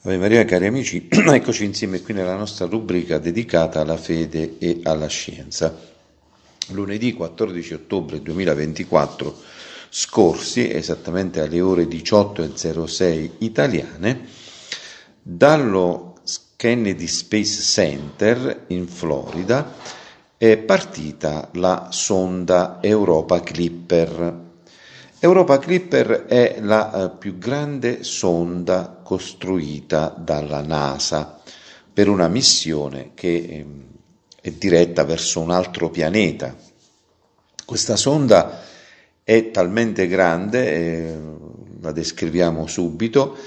Ave Maria, cari amici, eccoci insieme qui nella nostra rubrica dedicata alla fede e alla scienza. Lunedì 14 ottobre 2024 scorsi, esattamente alle ore 18:06 italiane, dallo Kennedy Space Center in Florida è partita la sonda Europa Clipper. Europa Clipper è la più grande sonda costruita dalla NASA per una missione che è diretta verso un altro pianeta. Questa sonda è talmente grande, la descriviamo subito,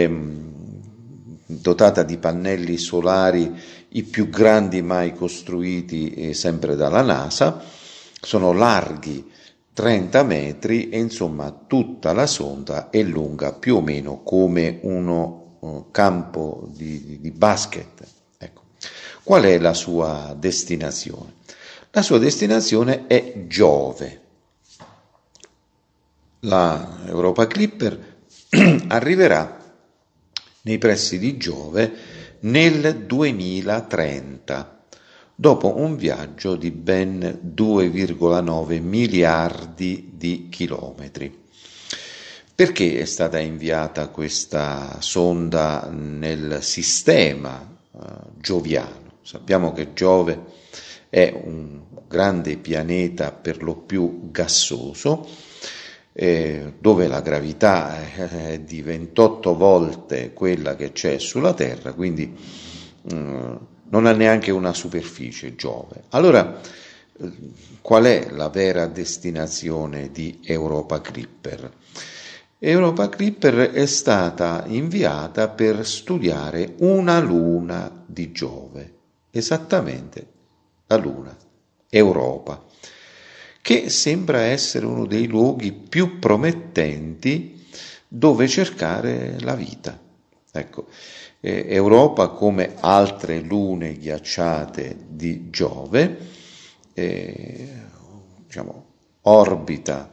dotata di pannelli solari i più grandi mai costruiti sempre dalla NASA, sono larghi 30 metri e insomma tutta la sonda è lunga più o meno come uno campo di basket. Ecco. Qual è la sua destinazione? La sua destinazione è Giove. La Europa Clipper arriverà nei pressi di Giove nel 2030. Dopo un viaggio di ben 2,9 miliardi di chilometri. Perché è stata inviata questa sonda nel sistema gioviano? Sappiamo che Giove è un grande pianeta per lo più gassoso, dove la gravità è di 28 volte quella che c'è sulla Terra, quindi non ha neanche una superficie Giove. Allora, qual è la vera destinazione di Europa Clipper? Europa Clipper è stata inviata per studiare una luna di Giove, esattamente la luna Europa, che sembra essere uno dei luoghi più promettenti dove cercare la vita. Ecco, Europa, come altre lune ghiacciate di Giove, orbita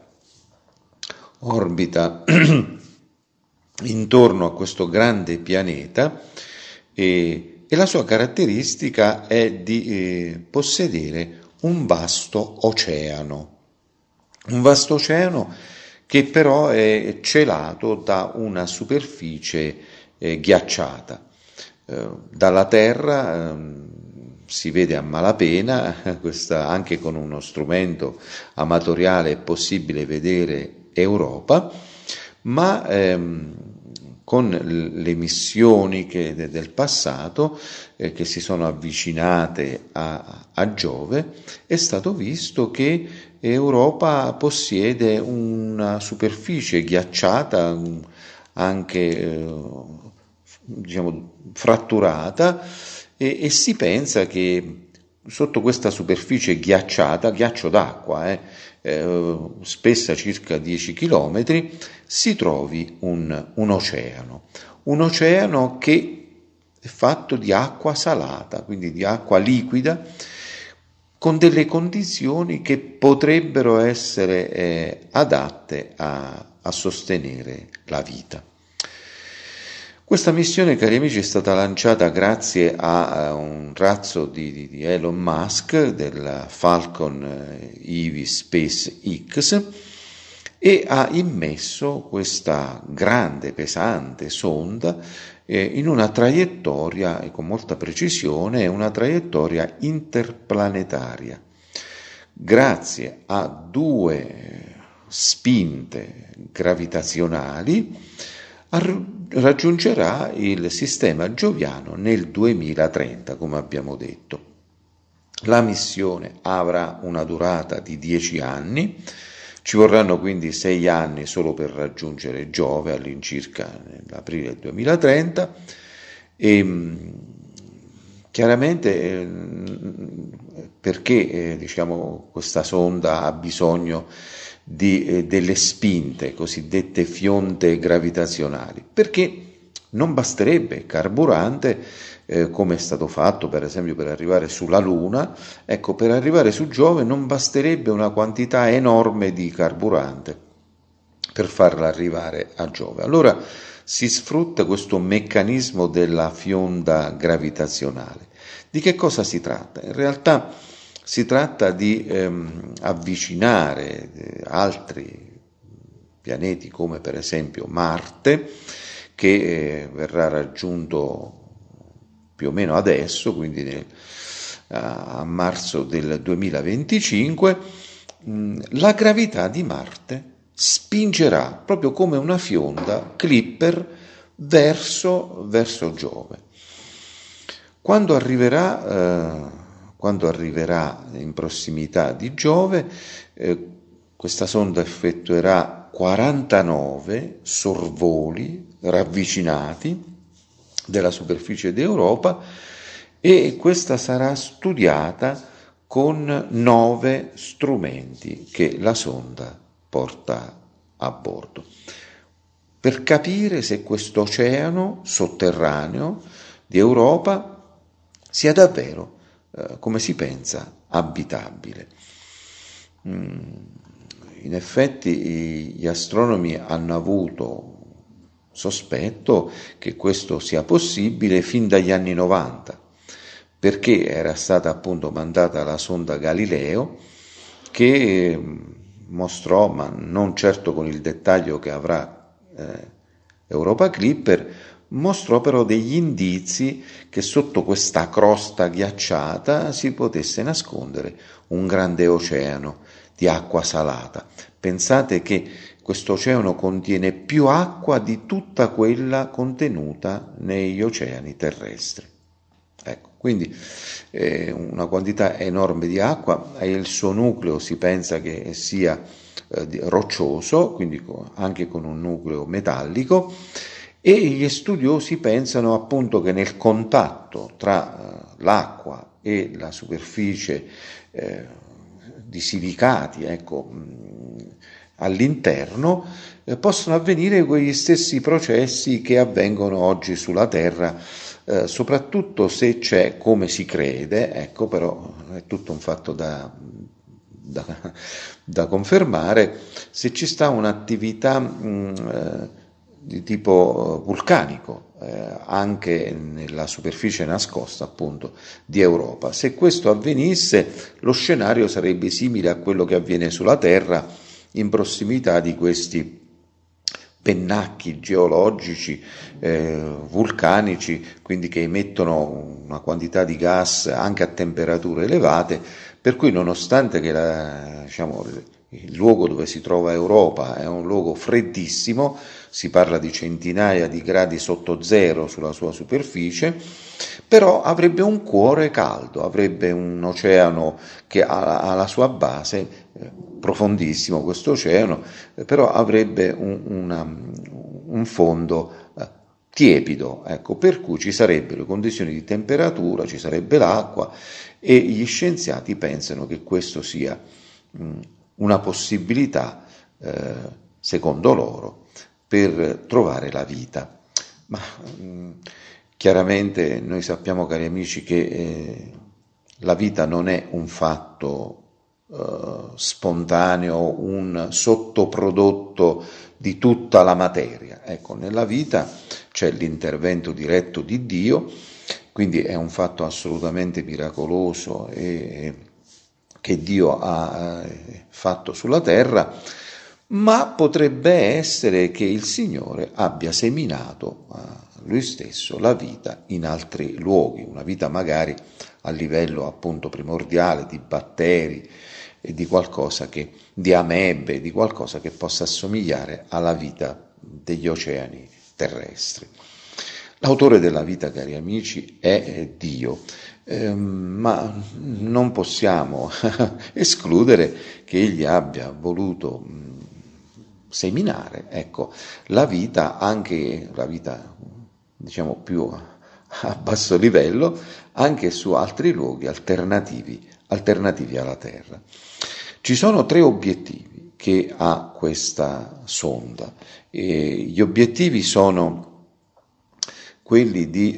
intorno a questo grande pianeta e la sua caratteristica è di possedere un vasto oceano che però è celato da una superficie ghiacciata. Dalla Terra si vede a malapena, anche con uno strumento amatoriale è possibile vedere Europa, ma con le missioni del passato che si sono avvicinate a Giove è stato visto che Europa possiede una superficie ghiacciata anche fratturata e si pensa che sotto questa superficie ghiacciata, ghiaccio d'acqua, spessa circa 10 chilometri, si trovi un oceano che è fatto di acqua salata, quindi di acqua liquida, con delle condizioni che potrebbero essere adatte a sostenere la vita. Questa missione, cari amici, è stata lanciata grazie a un razzo di Elon Musk, del Falcon Heavy SpaceX, e ha immesso questa grande, pesante sonda in una traiettoria, e con molta precisione, una traiettoria interplanetaria. Grazie a 2 spinte gravitazionali raggiungerà il sistema gioviano nel 2030, come abbiamo detto. La missione avrà una durata di 10 anni, ci vorranno quindi 6 anni solo per raggiungere Giove all'incirca nell'aprile 2030 e chiaramente perché questa sonda ha bisogno di delle spinte, cosiddette fionde gravitazionali, perché non basterebbe carburante come è stato fatto per esempio per arrivare sulla Luna. Ecco, per arrivare su Giove non basterebbe una quantità enorme di carburante per farla arrivare a Giove. Allora si sfrutta questo meccanismo della fionda gravitazionale. Di che cosa si tratta? In realtà si tratta di avvicinare altri pianeti come per esempio Marte, che verrà raggiunto più o meno adesso, quindi a marzo del 2025, la gravità di Marte spingerà proprio come una fionda Clipper verso Giove. Quando arriverà in prossimità di Giove, questa sonda effettuerà 49 sorvoli ravvicinati della superficie d'Europa e questa sarà studiata con 9 strumenti che la sonda porta a bordo, per capire se questo oceano sotterraneo di Europa sia davvero, come si pensa, abitabile. In effetti gli astronomi hanno avuto sospetto che questo sia possibile fin dagli anni 90, perché era stata appunto mandata la sonda Galileo che mostrò, ma non certo con il dettaglio che avrà Europa Clipper, mostrò però degli indizi che sotto questa crosta ghiacciata si potesse nascondere un grande oceano di acqua salata. Pensate che questo oceano contiene più acqua di tutta quella contenuta negli oceani terrestri. Ecco, quindi una quantità enorme di acqua, e il suo nucleo si pensa che sia roccioso, quindi anche con un nucleo metallico, e gli studiosi pensano appunto che nel contatto tra l'acqua e la superficie di silicati, ecco, all'interno, possono avvenire quegli stessi processi che avvengono oggi sulla Terra, soprattutto se c'è, come si crede, ecco, però è tutto un fatto da confermare, se ci sta un'attività di tipo vulcanico anche nella superficie nascosta appunto di Europa. Se questo avvenisse, lo scenario sarebbe simile a quello che avviene sulla Terra in prossimità di questi pennacchi geologici vulcanici, quindi che emettono una quantità di gas anche a temperature elevate, per cui nonostante che il luogo dove si trova Europa è un luogo freddissimo, si parla di centinaia di gradi sotto zero sulla sua superficie, però avrebbe un cuore caldo, avrebbe un oceano che ha alla sua base, profondissimo questo oceano, però avrebbe un fondo tiepido, ecco, per cui ci sarebbero le condizioni di temperatura, ci sarebbe l'acqua, e gli scienziati pensano che questo sia una possibilità, secondo loro, per trovare la vita. Ma chiaramente noi sappiamo, cari amici, che la vita non è un fatto spontaneo, un sottoprodotto di tutta la materia. Ecco, nella vita c'è l'intervento diretto di Dio, quindi è un fatto assolutamente miracoloso che Dio ha fatto sulla terra, ma potrebbe essere che il Signore abbia seminato lui stesso la vita in altri luoghi, una vita magari a livello appunto primordiale di batteri e di amebe, di qualcosa che possa assomigliare alla vita degli oceani terrestri. L'autore della vita, cari amici, è Dio, ma non possiamo escludere che egli abbia voluto seminare, ecco, la vita, anche la vita diciamo più a basso livello, anche su altri luoghi alternativi alla Terra. Ci sono 3 obiettivi che ha questa sonda, e gli obiettivi sono quelli di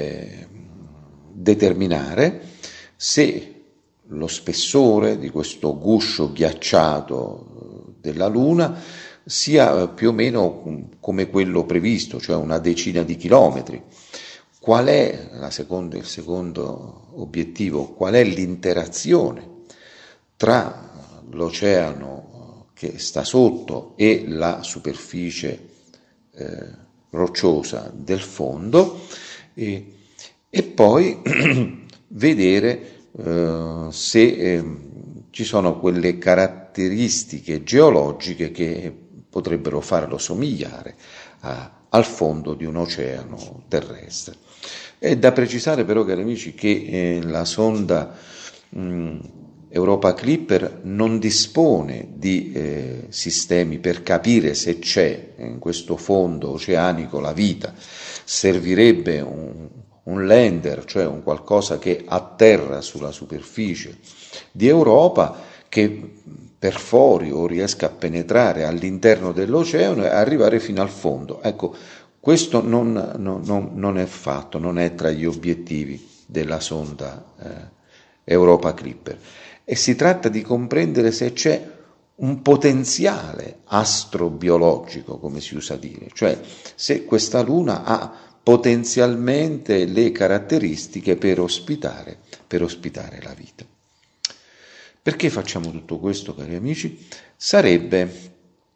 determinare se lo spessore di questo guscio ghiacciato della Luna sia più o meno come quello previsto, cioè una decina di chilometri. Qual è il secondo obiettivo? Qual è l'interazione tra l'oceano che sta sotto e la superficie rocciosa del fondo e poi vedere se ci sono quelle caratteristiche geologiche che potrebbero farlo somigliare al fondo di un oceano terrestre. È da precisare però, cari amici, che la sonda Europa Clipper non dispone di sistemi per capire se c'è in questo fondo oceanico la vita. Servirebbe un lander, cioè un qualcosa che atterra sulla superficie di Europa, che perfori o riesca a penetrare all'interno dell'oceano e arrivare fino al fondo. Ecco, questo non è fatto, non è tra gli obiettivi della sonda Europa Clipper. E si tratta di comprendere se c'è un potenziale astrobiologico, come si usa dire, cioè se questa luna ha potenzialmente le caratteristiche per ospitare la vita. Perché facciamo tutto questo, cari amici? Sarebbe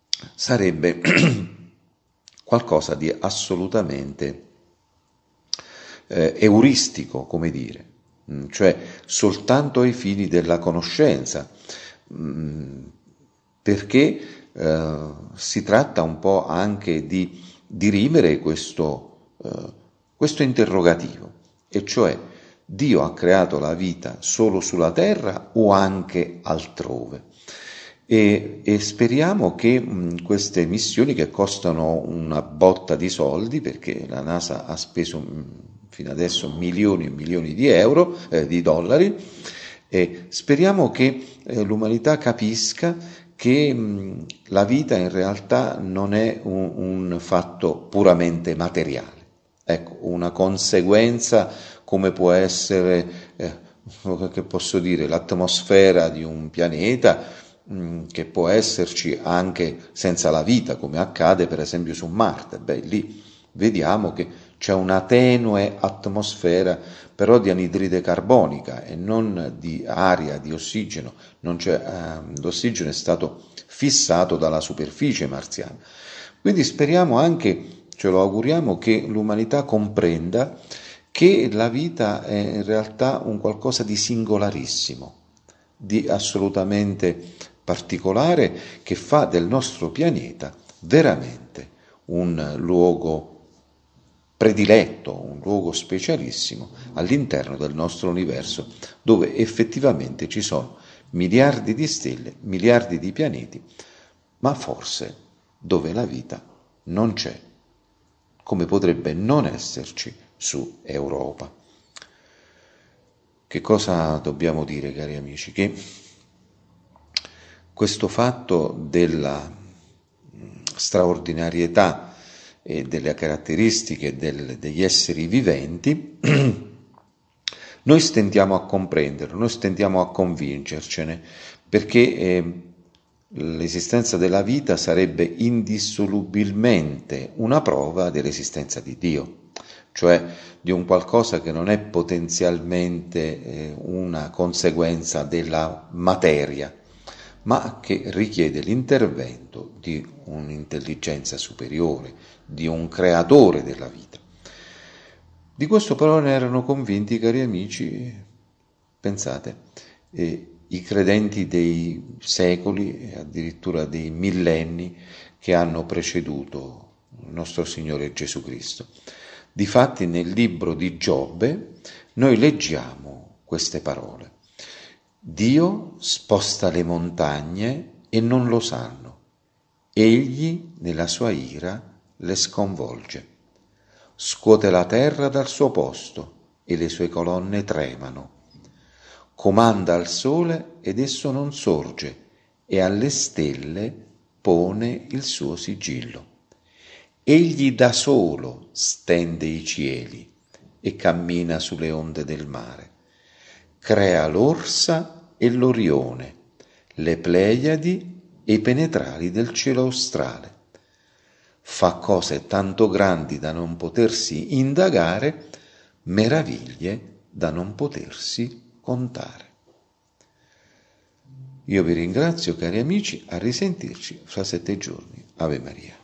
qualcosa di assolutamente euristico, come dire, cioè soltanto ai fini della conoscenza, perché si tratta un po' anche di dirimere questo interrogativo, e cioè Dio ha creato la vita solo sulla terra o anche altrove? E speriamo che queste missioni, che costano una botta di soldi, perché la NASA ha speso fino adesso milioni e milioni di euro, di dollari, e speriamo che l'umanità capisca che la vita in realtà non è un fatto puramente materiale. Ecco, una conseguenza come può essere, che posso dire, l'atmosfera di un pianeta, che può esserci anche senza la vita, come accade per esempio su Marte. Lì vediamo che c'è una tenue atmosfera, però di anidride carbonica e non di aria, di ossigeno. L'ossigeno è stato fissato dalla superficie marziana. Quindi speriamo anche, ce lo auguriamo, che l'umanità comprenda che la vita è in realtà un qualcosa di singolarissimo, di assolutamente particolare, che fa del nostro pianeta veramente un luogo prediletto, un luogo specialissimo all'interno del nostro universo, dove effettivamente ci sono miliardi di stelle, miliardi di pianeti, ma forse dove la vita non c'è, come potrebbe non esserci su Europa. Che cosa dobbiamo dire, cari amici? Che questo fatto della straordinarietà e delle caratteristiche degli esseri viventi noi stentiamo a comprenderlo, noi stentiamo a convincercene, perché l'esistenza della vita sarebbe indissolubilmente una prova dell'esistenza di Dio, cioè di un qualcosa che non è potenzialmente una conseguenza della materia, ma che richiede l'intervento di un'intelligenza superiore, di un creatore della vita. Di questo però ne erano convinti, cari amici, pensate, i credenti dei secoli, addirittura dei millenni che hanno preceduto il nostro Signore Gesù Cristo. Difatti nel libro di Giobbe noi leggiamo queste parole: Dio sposta le montagne e non lo sanno, egli nella sua ira le sconvolge. Scuote la terra dal suo posto e le sue colonne tremano. Comanda al sole ed esso non sorge, e alle stelle pone il suo sigillo. Egli da solo stende i cieli e cammina sulle onde del mare. Crea l'Orsa e l'Orione, le Pleiadi e i penetrali del cielo australe. Fa cose tanto grandi da non potersi indagare, meraviglie da non potersi contare. Io vi ringrazio, cari amici, a risentirci fra 7 giorni. Ave Maria.